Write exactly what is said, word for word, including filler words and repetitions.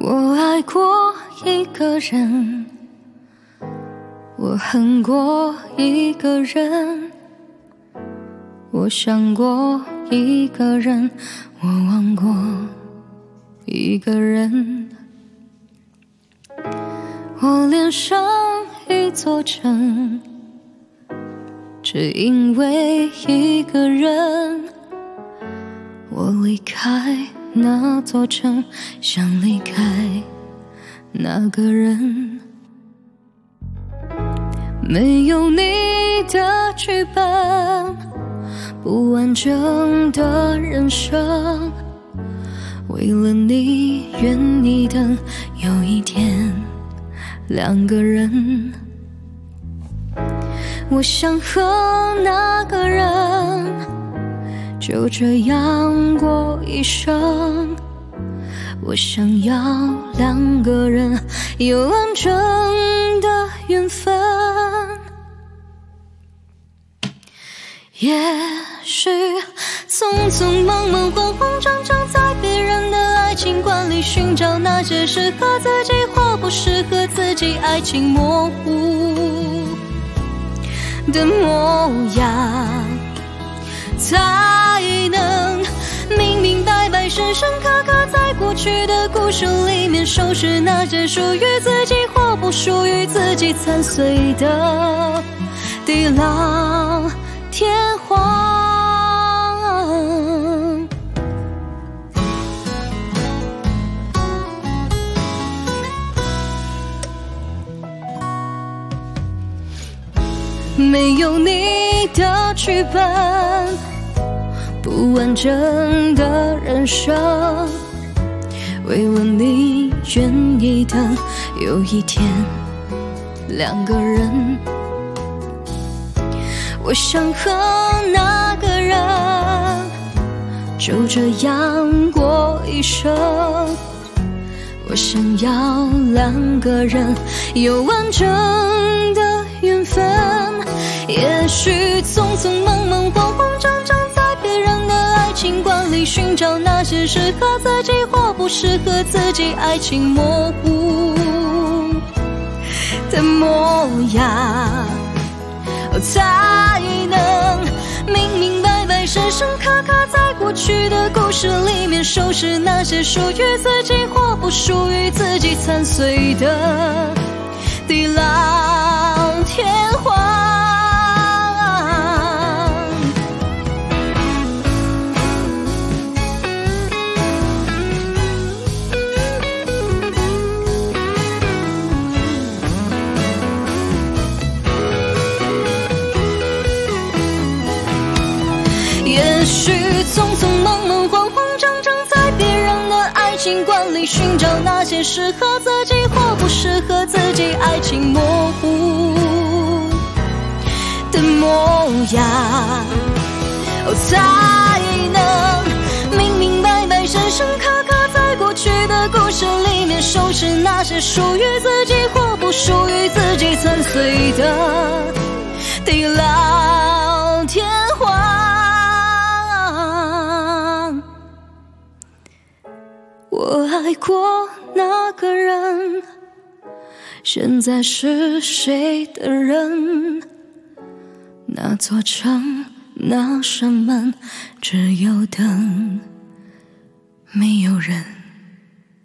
我爱过一个人，我恨过一个人，我想过一个人，我忘过一个人。我恋上一座城，只因为一个人。我离开那座城，想离开那个人。没有你的剧本，不完整的人生。为了你愿意等，有一天两个人。我想和那个人就这样过一生，我想要两个人有完整的缘分。也许匆匆忙忙慌慌张张，在别人的爱情观里寻找那些适合自己或不适合自己，爱情模糊的模样，才能明明白白深深刻刻在过去的故事里面收拾那些属于自己或不属于自己残碎的地老天荒。没有你的剧本，不完整的人生。为了你愿意等，有一天两个人。我想和那个人就这样过一生，我想要两个人有完整的缘分。也许匆匆忙忙慌慌张张，在别人的爱情观里寻找那些适合自己或不适合自己，爱情模糊的模样，才能明明白白深深刻刻在过去的故事里面收拾那些属于自己或不属于自己残碎的地老天荒。也许匆匆忙忙慌慌张张，在别人的爱情观里寻找那些适合自己或不适合自己，爱情模糊的模样，才能明明白白深深刻刻在过去的故事里面收拾那些属于自己或不属于自己残碎的地老天荒。我爱过那个人，现在是谁的人？那座城，那扇门，只有灯，没有人。